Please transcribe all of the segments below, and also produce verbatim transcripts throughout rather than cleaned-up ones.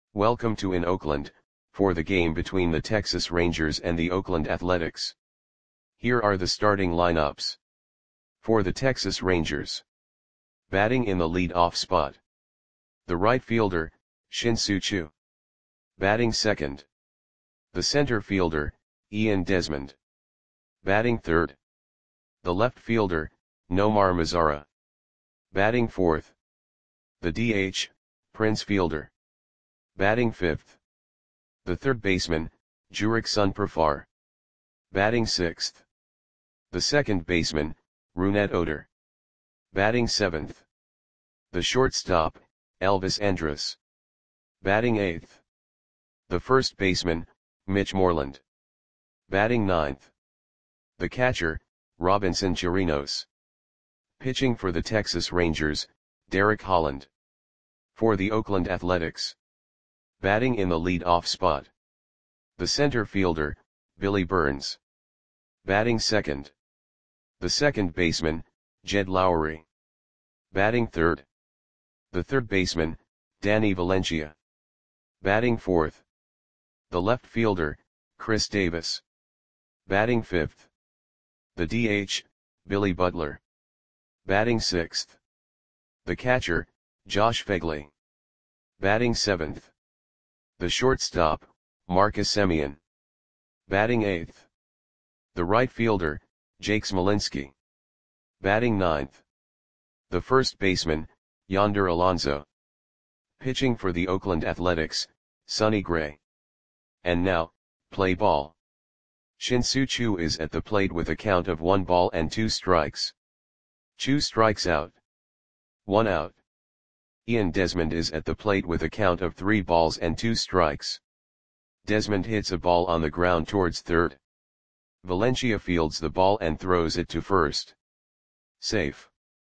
Welcome to in Oakland, for the game between the Texas Rangers and the Oakland Athletics. Here are the starting lineups. For the Texas Rangers. Batting in the lead-off spot. The right fielder, Shin-Soo Choo. Batting second. The center fielder, Ian Desmond. Batting third. The left fielder, Nomar Mazara. Batting fourth. The D H, Prince Fielder. Batting fifth. The third baseman, Jurickson Profar. Batting sixth. The second baseman, Rougned Odor. Batting seventh. The shortstop, Elvis Andrus. Batting eighth. The first baseman, Mitch Moreland. Batting ninth. The catcher, Robinson Chirinos. Pitching for the Texas Rangers, Derek Holland. For the Oakland Athletics. Batting in the lead-off spot. The center fielder, Billy Burns. Batting second. The second baseman, Jed Lowrie. Batting third. The third baseman, Danny Valencia. Batting fourth. The left fielder, Chris Davis. Batting fifth. The D H, Billy Butler. Batting sixth. The catcher, Josh Phegley. Batting seventh. The shortstop, Marcus Semien. Batting eighth. The right fielder, Jake Smolinski. Batting ninth. The first baseman, Yonder Alonso. Pitching for the Oakland Athletics, Sonny Gray. And now, play ball. Shin-Soo Choo is at the plate with a count of one ball and two strikes. Choo strikes out. One out. Ian Desmond is at the plate with a count of three balls and two strikes. Desmond hits a ball on the ground towards third. Valencia fields the ball and throws it to first. Safe.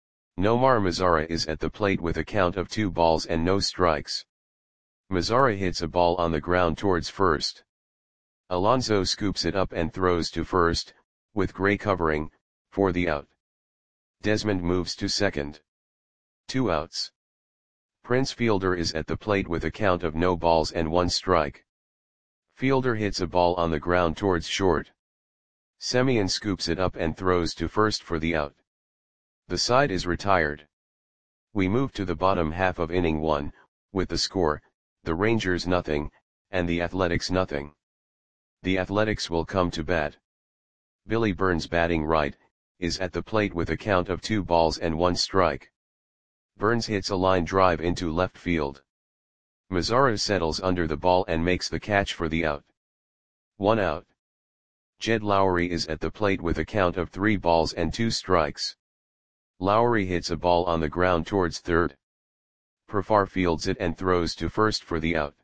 Nomar Mazara is at the plate with a count of two balls and no strikes. Mazara hits a ball on the ground towards first. Alonso scoops it up and throws to first, with Gray covering, for the out. Desmond moves to second. Two outs. Prince Fielder is at the plate with a count of no balls and one strike. Fielder hits a ball on the ground towards short. Semien scoops it up and throws to first for the out. The side is retired. We move to the bottom half of inning one, with the score, the Rangers nothing, and the Athletics nothing. The Athletics will come to bat. Billy Burns batting right, is at the plate with a count of two balls and one strike. Burns hits a line drive into left field. Mazara settles under the ball and makes the catch for the out. One out. Jed Lowrie is at the plate with a count of three balls and two strikes. Lowrie hits a ball on the ground towards third. Profar fields it and throws to first for the out.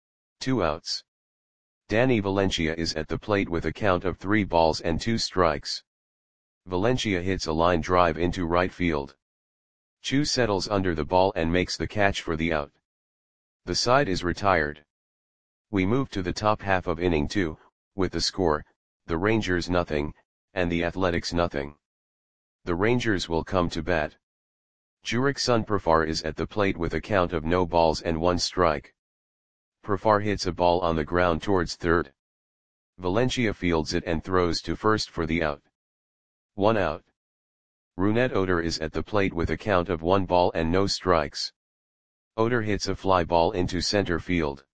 Two outs. Danny Valencia is at the plate with a count of three balls and two strikes. Valencia hits a line drive into right field. Choo settles under the ball and makes the catch for the out. The side is retired. We move to the top half of inning two, with the score, the Rangers nothing, and the Athletics nothing. The Rangers will come to bat. Jurickson Profar is at the plate with a count of no balls and one strike. Profar hits a ball on the ground towards third. Valencia fields it and throws to first for the out. One out. Rougned Odor is at the plate with a count of one ball and no strikes. Odor hits a fly ball into center field.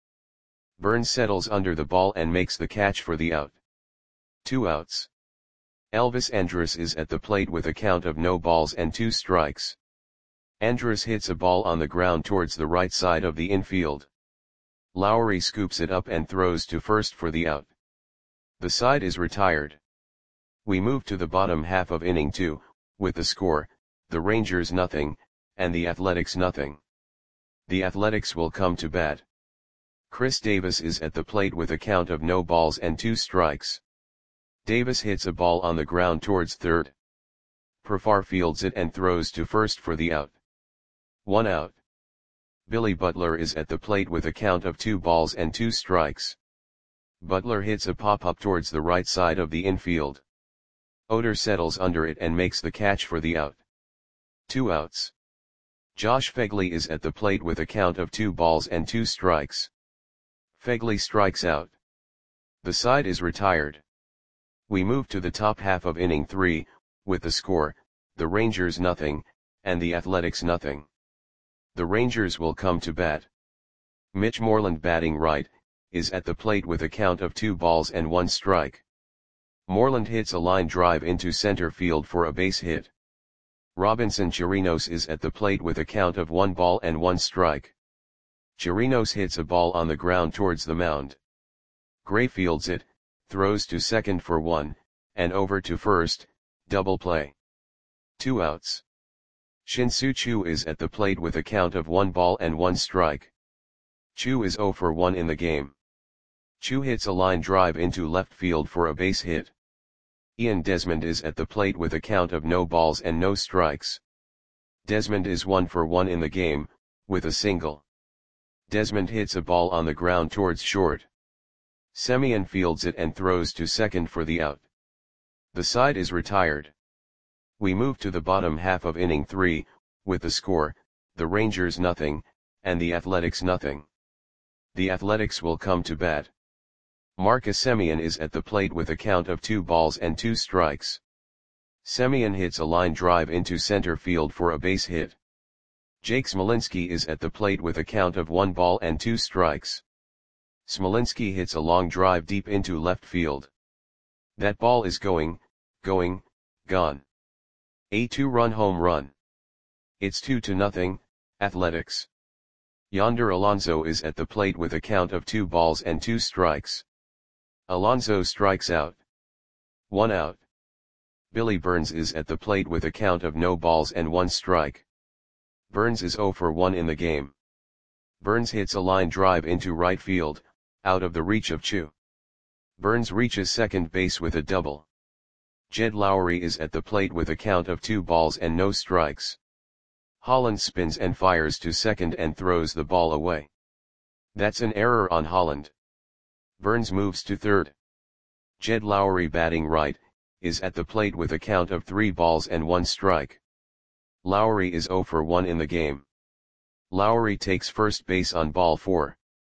Burns settles under the ball and makes the catch for the out. Two outs. Elvis Andrus is at the plate with a count of no balls and two strikes. Andrus hits a ball on the ground towards the right side of the infield. Lowrie scoops it up and throws to first for the out. The side is retired. We move to the bottom half of inning two, with the score, the Rangers nothing, and the Athletics nothing. The Athletics will come to bat. Chris Davis is at the plate with a count of no balls and two strikes. Davis hits a ball on the ground towards third. Profar fields it and throws to first for the out. One out. Billy Butler is at the plate with a count of two balls and two strikes. Butler hits a pop-up towards the right side of the infield. Odor settles under it and makes the catch for the out. Two outs. Josh Phegley is at the plate with a count of two balls and two strikes. Fegley strikes out. The side is retired. We move to the top half of inning three, with the score, the Rangers nothing, and the Athletics nothing. The Rangers will come to bat. Mitch Moreland batting right, is at the plate with a count of two balls and one strike. Moreland hits a line drive into center field for a base hit. Robinson Chirinos is at the plate with a count of one ball and one strike. Chirinos hits a ball on the ground towards the mound. Gray fields it, throws to second for one, and over to first, double play. Two outs. Shin-Soo Choo is at the plate with a count of one ball and one strike. Choo is oh for one in the game. Choo hits a line drive into left field for a base hit. Ian Desmond is at the plate with a count of no balls and no strikes. Desmond is one for one in the game, with a single. Desmond hits a ball on the ground towards short. Semien fields it and throws to second for the out. The side is retired. We move to the bottom half of inning three, with the score, the Rangers nothing, and the Athletics nothing. The Athletics will come to bat. Marcus Semien is at the plate with a count of two balls and two strikes. Semien hits a line drive into center field for a base hit. Jake Smolinski is at the plate with a count of one ball and two strikes. Smolinski hits a long drive deep into left field. That ball is going, going, gone. A two-run home run. It's two to nothing, Athletics. Yonder Alonso is at the plate with a count of two balls and two strikes. Alonso strikes out. One out. Billy Burns is at the plate with a count of no balls and one strike. Burns is oh for one in the game. Burns hits a line drive into right field, out of the reach of Choo. Burns reaches second base with a double. Jed Lowry is at the plate with a count of two balls and no strikes. Holland spins and fires to second and throws the ball away. That's an error on Holland. Burns moves to third. Jed Lowry batting right, is at the plate with a count of three balls and one strike. Lowry is oh for one in the game. Lowry takes first base on ball four.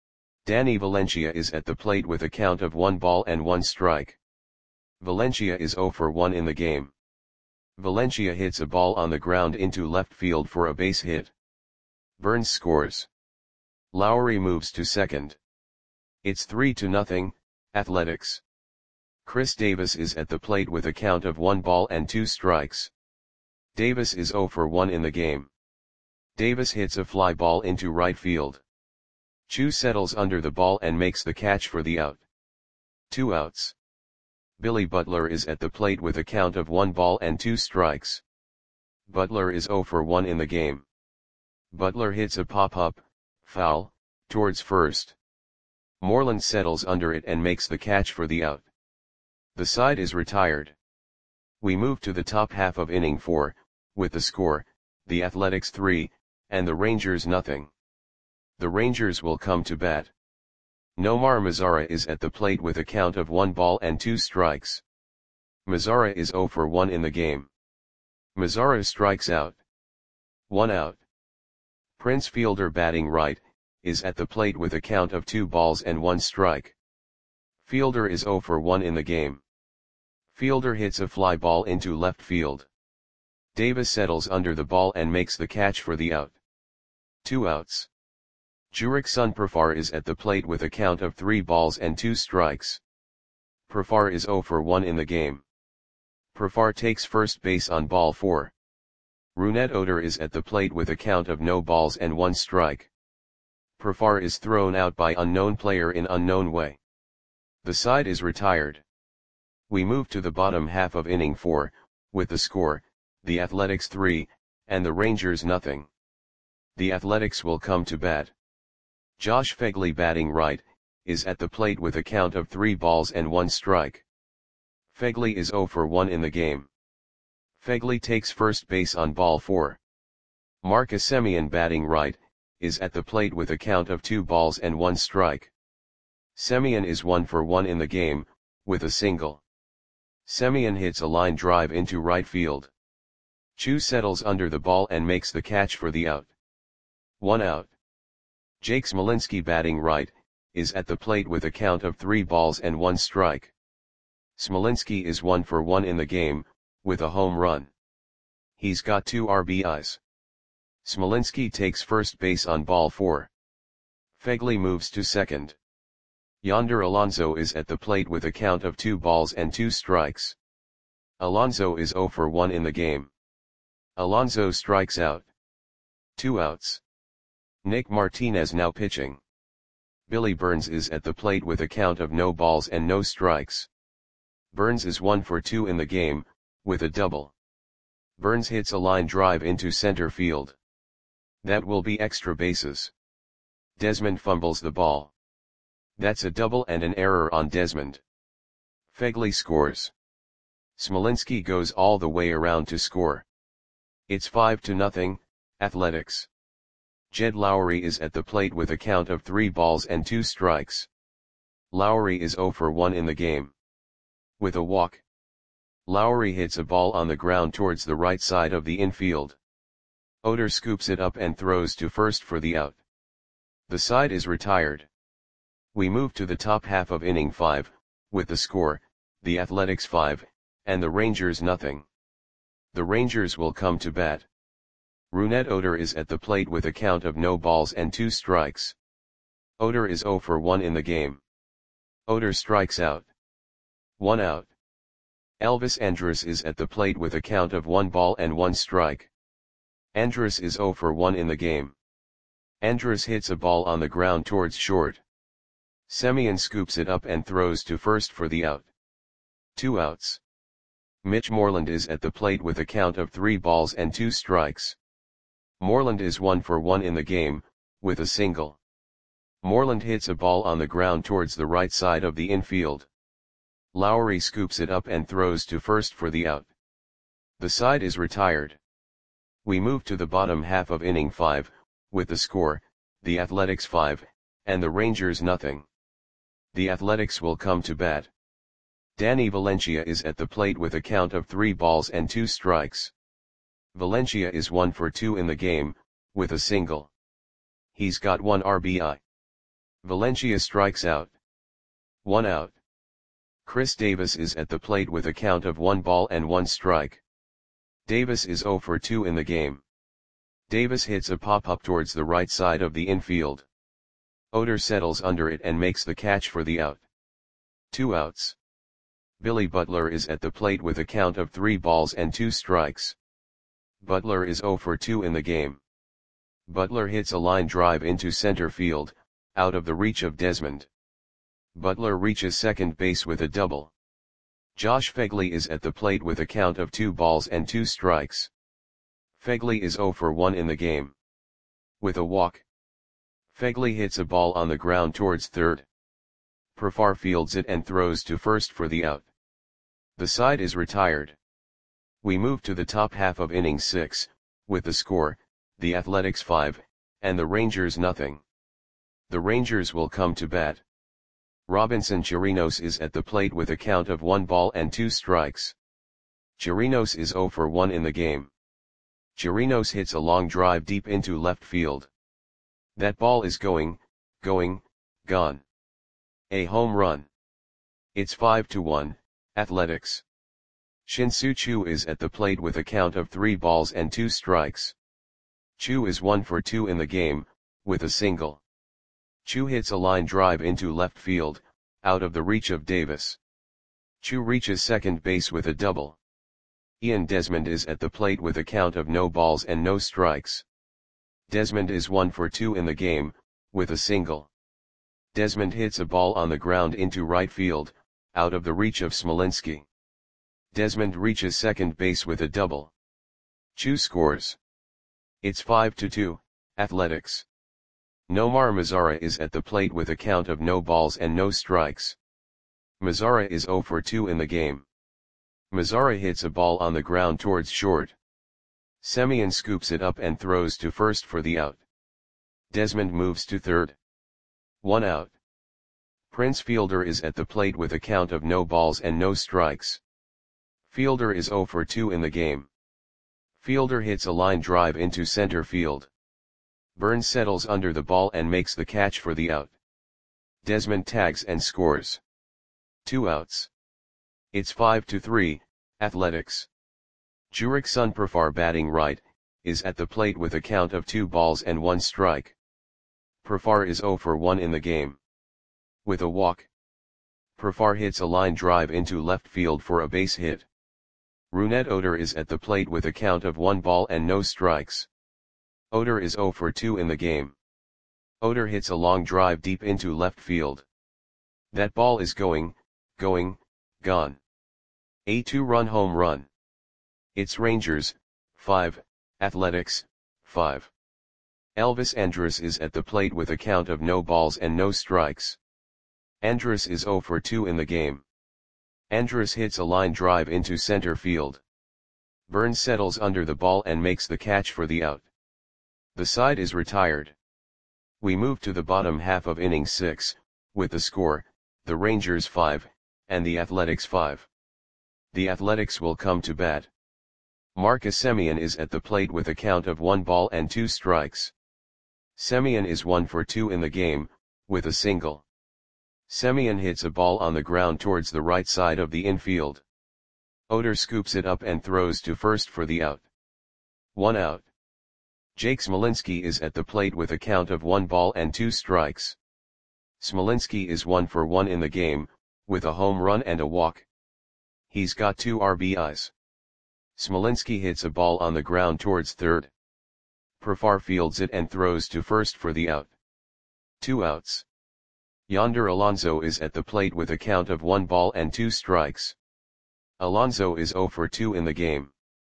Danny Valencia is at the plate with a count of one ball and one strike. Valencia is oh for one in the game. Valencia hits a ball on the ground into left field for a base hit. Burns scores. Lowry moves to second. It's three to nothing, Athletics. Chris Davis is at the plate with a count of one ball and two strikes. Davis is oh for one in the game. Davis hits a fly ball into right field. Choo settles under the ball and makes the catch for the out. Two outs. Billy Butler is at the plate with a count of one ball and two strikes. Butler is oh for one in the game. Butler hits a pop-up, foul, towards first. Moreland settles under it and makes the catch for the out. The side is retired. We move to the top half of inning four, with the score, the Athletics three, and the Rangers nothing. The Rangers will come to bat. Nomar Mazara is at the plate with a count of one ball and two strikes. Mazara is oh for one in the game. Mazara strikes out. One out. Prince Fielder batting right, is at the plate with a count of two balls and one strike. Fielder is oh for one in the game. Fielder hits a fly ball into left field. Davis settles under the ball and makes the catch for the out. Two outs. Jurickson Profar is at the plate with a count of three balls and two strikes. Profar is oh for one in the game. Profar takes first base on ball four. Rougned Odor is at the plate with a count of no balls and one strike. Profar is thrown out by unknown player in unknown way. The side is retired. We move to the bottom half of inning four, with the score, the Athletics three, and the Rangers nothing. The Athletics will come to bat. Josh Fegley batting right, is at the plate with a count of three balls and one strike. Fegley is oh for one in the game. Fegley takes first base on ball four. Marcus Semien batting right, is at the plate with a count of two balls and one strike. Semien is one for one in the game, with a single. Semien hits a line drive into right field. Choo settles under the ball and makes the catch for the out. One out. Jake Smolinski batting right, is at the plate with a count of three balls and one strike. Smolinski is one for one in the game, with a home run. He's got two R B Is. Smolinski takes first base on ball four. Phegley moves to second. Yonder Alonso is at the plate with a count of two balls and two strikes. Alonso is zero for one in the game. Alonso strikes out. Two outs. Nick Martinez now pitching. Billy Burns is at the plate with a count of no balls and no strikes. Burns is one for two in the game, with a double. Burns hits a line drive into center field. That will be extra bases. Desmond fumbles the ball. That's a double and an error on Desmond. Phegley scores. Smolinski goes all the way around to score. It's five to nothing, Athletics. Jed Lowry is at the plate with a count of three balls and two strikes. Lowry is zero for one in the game. With a walk. Lowry hits a ball on the ground towards the right side of the infield. Oder scoops it up and throws to first for the out. The side is retired. We move to the top half of inning five, with the score, the Athletics five, and the Rangers nothing. The Rangers will come to bat. Rougned Oder is at the plate with a count of no balls and two strikes. Oder is zero for one in the game. Oder strikes out. One out. Elvis Andrus is at the plate with a count of one ball and one strike. Andrus is zero for one in the game. Andrus hits a ball on the ground towards short. Semien scoops it up and throws to first for the out. Two outs. Mitch Moreland is at the plate with a count of three balls and two strikes. Moreland is one for one in the game, with a single. Moreland hits a ball on the ground towards the right side of the infield. Lowry scoops it up and throws to first for the out. The side is retired. We move to the bottom half of inning five, with the score, the Athletics five, and the Rangers nothing. The Athletics will come to bat. Danny Valencia is at the plate with a count of three balls and two strikes. Valencia is one for two in the game, with a single. He's got one R B I. Valencia strikes out. One out. Chris Davis is at the plate with a count of one ball and one strike. Davis is zero for two in the game. Davis hits a pop-up towards the right side of the infield. Oder settles under it and makes the catch for the out. Two outs. Billy Butler is at the plate with a count of three balls and two strikes. Butler is zero for two in the game. Butler hits a line drive into center field, out of the reach of Desmond. Butler reaches second base with a double. Josh Phegley is at the plate with a count of two balls and two strikes. Phegley is zero for one in the game. With a walk. Phegley hits a ball on the ground towards third. Profar fields it and throws to first for the out. The side is retired. We move to the top half of inning six, with the score, the Athletics five, and the Rangers nothing. The Rangers will come to bat. Robinson Chirinos is at the plate with a count of one ball and two strikes. Chirinos is zero for one in the game. Chirinos hits a long drive deep into left field. That ball is going, going, gone. A home run. It's five to one, Athletics. Shin-Soo Choo is at the plate with a count of three balls and two strikes. Choo is one for two in the game, with a single. Choo hits a line drive into left field, out of the reach of Davis. Choo reaches second base with a double. Ian Desmond is at the plate with a count of no balls and no strikes. Desmond is one for two in the game, with a single. Desmond hits a ball on the ground into right field, out of the reach of Smolinski. Desmond reaches second base with a double. Choo scores. It's five to two, Athletics. Nomar Mazara is at the plate with a count of no balls and no strikes. Mazara is zero for two in the game. Mazara hits a ball on the ground towards short. Semien scoops it up and throws to first for the out. Desmond moves to third. One out. Prince Fielder is at the plate with a count of no balls and no strikes. Fielder is zero for two in the game. Fielder hits a line drive into center field. Burns settles under the ball and makes the catch for the out. Desmond tags and scores. Two outs. It's five to three, Athletics. Jurick Sunprafar batting right, is at the plate with a count of two balls and one strike. Prafar is zero for one in the game. With a walk. Prafar hits a line drive into left field for a base hit. Rougned Odor is at the plate with a count of one ball and no strikes. Odor is zero for two in the game. Odor hits a long drive deep into left field. That ball is going, going, gone. A two-run home run. It's Rangers, five, Athletics, five. Elvis Andrus is at the plate with a count of no balls and no strikes. Andrus is zero for two in the game. Andrus hits a line drive into center field. Burns settles under the ball and makes the catch for the out. The side is retired. We move to the bottom half of inning six, with the score, the Rangers five, and the Athletics five. The Athletics will come to bat. Marcus Semien is at the plate with a count of one ball and two strikes. Semien is one for two in the game, with a single. Semien hits a ball on the ground towards the right side of the infield. Odor scoops it up and throws to first for the out. One out. Jake Smolinski is at the plate with a count of one ball and two strikes. Smolinski is one for one in the game, with a home run and a walk. He's got two R B Is. Smolinski hits a ball on the ground towards third. Prafar fields it and throws to first for the out. Two outs. Yonder Alonso is at the plate with a count of one ball and two strikes. Alonso is zero for two in the game.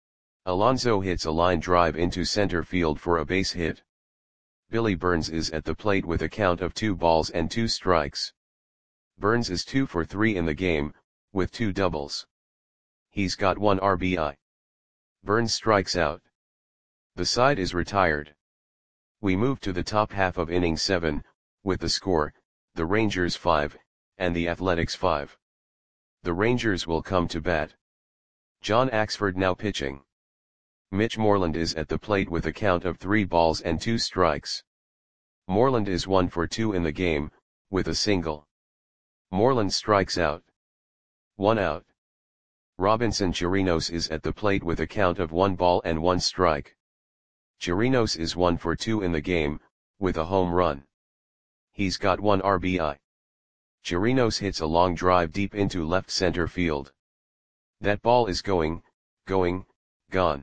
Alonso hits a line drive into center field for a base hit. Billy Burns is at the plate with a count of two balls and two strikes. Burns is two for three in the game, with two doubles. He's got one R B I. Burns strikes out. The side is retired. We move to the top half of inning seven, with the score, the Rangers five, and the Athletics five. The Rangers will come to bat. John Axford now pitching. Mitch Moreland is at the plate with a count of three balls and two strikes. Moreland is one for two in the game, with a single. Moreland strikes out. One out. Robinson Chirinos is at the plate with a count of one ball and one strike. Chirinos is one for two in the game, with a home run. He's got one R B I. Chirinos hits a long drive deep into left center field. That ball is going, going, gone.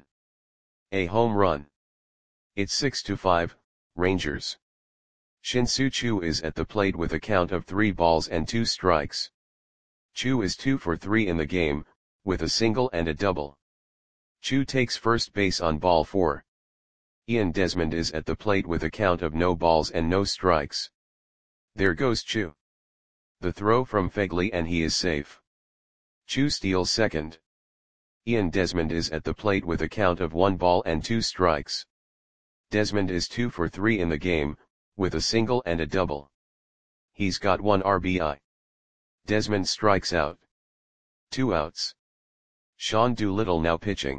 A home run. It's six to five, Rangers. Shin-Soo Choo is at the plate with a count of three balls and two strikes. Choo is two for three in the game, with a single and a double. Choo takes first base on ball four. Ian Desmond is at the plate with a count of no balls and no strikes. There goes Choo. The throw from Fegley and he is safe. Choo steals second. Ian Desmond is at the plate with a count of one ball and two strikes. Desmond is two for three in the game, with a single and a double. He's got one R B I. Desmond strikes out. Two outs. Sean Doolittle now pitching.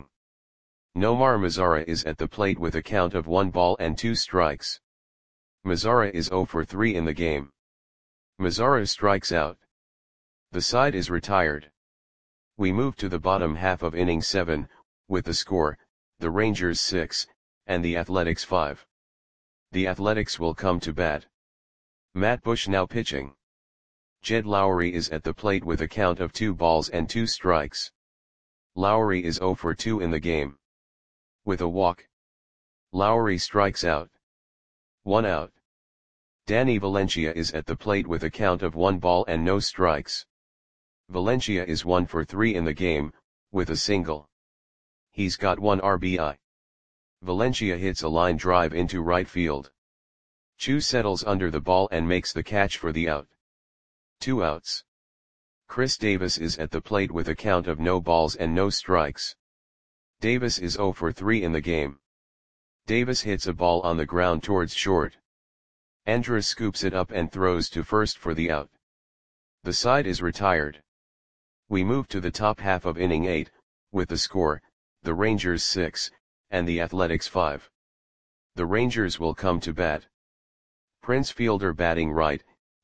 Nomar Mazara is at the plate with a count of one ball and two strikes. Mazara is zero for three in the game. Mazara strikes out. The side is retired. We move to the bottom half of inning seven, with the score, the Rangers six, and the Athletics five. The Athletics will come to bat. Matt Bush now pitching. Jed Lowry is at the plate with a count of two balls and two strikes. Lowry is zero for two in the game. With a walk. Lowry strikes out. One out. Danny Valencia is at the plate with a count of one ball and no strikes. Valencia is one for three in the game, with a single. He's got one R B I. Valencia hits a line drive into right field. Choo settles under the ball and makes the catch for the out. Two outs. Chris Davis is at the plate with a count of no balls and no strikes. Davis is zero for three in the game. Davis hits a ball on the ground towards short. Andrus scoops it up and throws to first for the out. The side is retired. We move to the top half of inning eight, with the score, the Rangers six, and the Athletics five. The Rangers will come to bat. Prince Fielder batting right,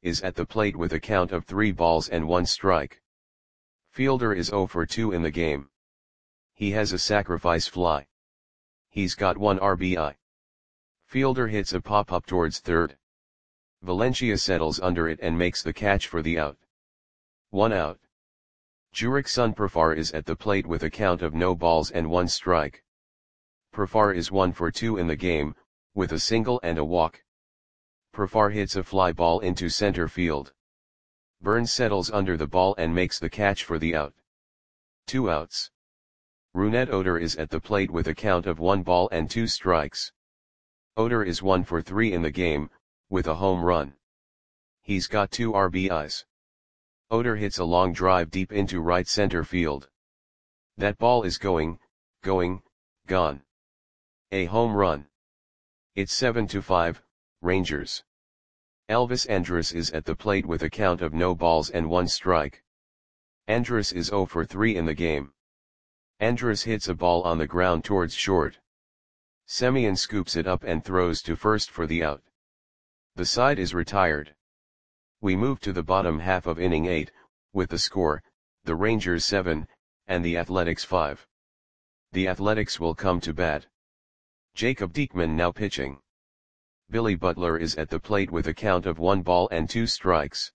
is at the plate with a count of three balls and one strike. Fielder is zero for two in the game. He has a sacrifice fly. He's got one R B I. Fielder hits a pop-up towards third. Valencia settles under it and makes the catch for the out. One out. Jurickson Profar is at the plate with a count of no balls and one strike. Profar is one for two in the game, with a single and a walk. Profar hits a fly ball into center field. Burns settles under the ball and makes the catch for the out. Two outs. Rougned Odor is at the plate with a count of one ball and two strikes. Odor is one for three in the game, with a home run. He's got two R B Is. Odor hits a long drive deep into right center field. That ball is going, going, gone. A home run. It's seven to five, Rangers. Elvis Andrus is at the plate with a count of no balls and one strike. Andrus is zero for three in the game. Andrus hits a ball on the ground towards short. Semien scoops it up and throws to first for the out. The side is retired. We move to the bottom half of inning eight, with the score, the Rangers seven, and the Athletics five. The Athletics will come to bat. Jacob Diekman now pitching. Billy Butler is at the plate with a count of one ball and two strikes.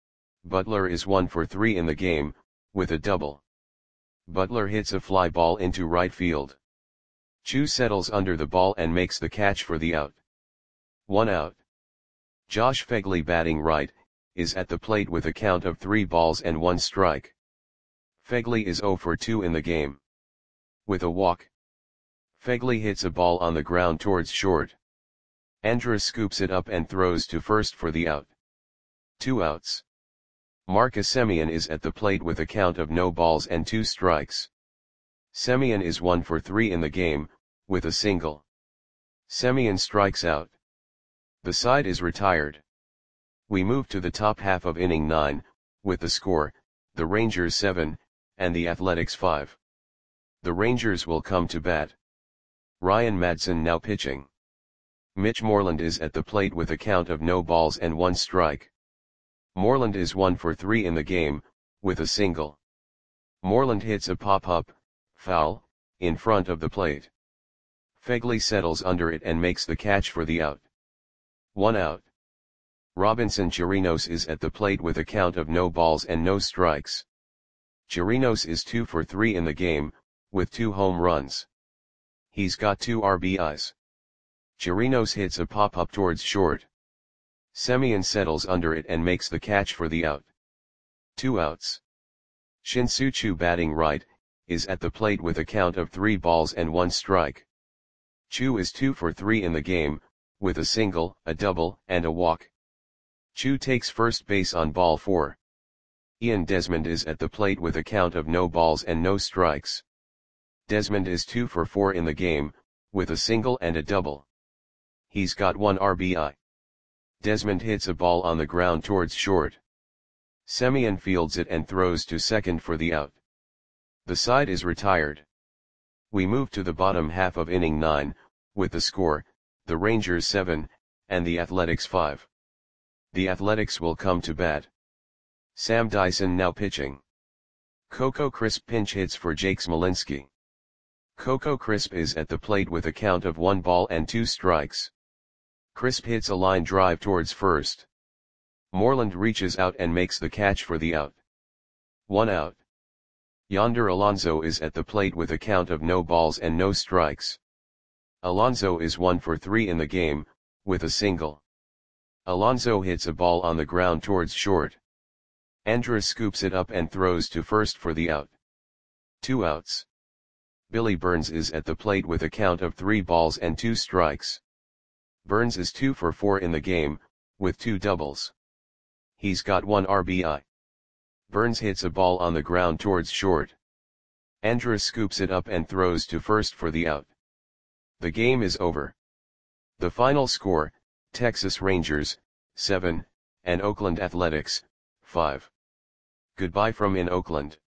Butler is one for three in the game, with a double. Butler hits a fly ball into right field. Chu settles under the ball and makes the catch for the out. One out. Josh Phegley batting right, is at the plate with a count of three balls and one strike. Phegley is zero for two in the game. With a walk. Phegley hits a ball on the ground towards short. Andrus scoops it up and throws to first for the out. Two outs. Marcus Semien is at the plate with a count of no balls and two strikes. Semien is one for three in the game, with a single. Semien strikes out. The side is retired. We move to the top half of inning nine, with the score, the Rangers seven, and the Athletics five. The Rangers will come to bat. Ryan Madson now pitching. Mitch Moreland is at the plate with a count of no balls and one strike. Moreland is one for three in the game, with a single. Moreland hits a pop-up, foul, in front of the plate. Phegley settles under it and makes the catch for the out. One out. Robinson Chirinos is at the plate with a count of no balls and no strikes. Chirinos is two for three in the game, with two home runs. He's got two R B Is. Chirinos hits a pop-up towards short. Semien settles under it and makes the catch for the out. Two outs. Shin-Soo Choo batting right, is at the plate with a count of three balls and one strike. Choo is two for three in the game, with a single, a double, and a walk. Choo takes first base on ball four. Ian Desmond is at the plate with a count of no balls and no strikes. Desmond is two for four in the game, with a single and a double. He's got one R B I. Desmond hits a ball on the ground towards short. Semien fields it and throws to second for the out. The side is retired. We move to the bottom half of inning nine, with the score, the Rangers seven, and the Athletics five. The Athletics will come to bat. Sam Dyson now pitching. Coco Crisp pinch hits for Jake Smolinski. Coco Crisp is at the plate with a count of one ball and two strikes. Crisp hits a line drive towards first. Moreland reaches out and makes the catch for the out. One out. Yonder Alonso is at the plate with a count of no balls and no strikes. Alonso is one for three in the game, with a single. Alonso hits a ball on the ground towards short. Andrus scoops it up and throws to first for the out. Two outs. Billy Burns is at the plate with a count of three balls and two strikes. Burns is two for four in the game, with two doubles. He's got one R B I. Burns hits a ball on the ground towards short. Andrus scoops it up and throws to first for the out. The game is over. The final score, Texas Rangers, seven, and Oakland Athletics, five. Goodbye from in Oakland.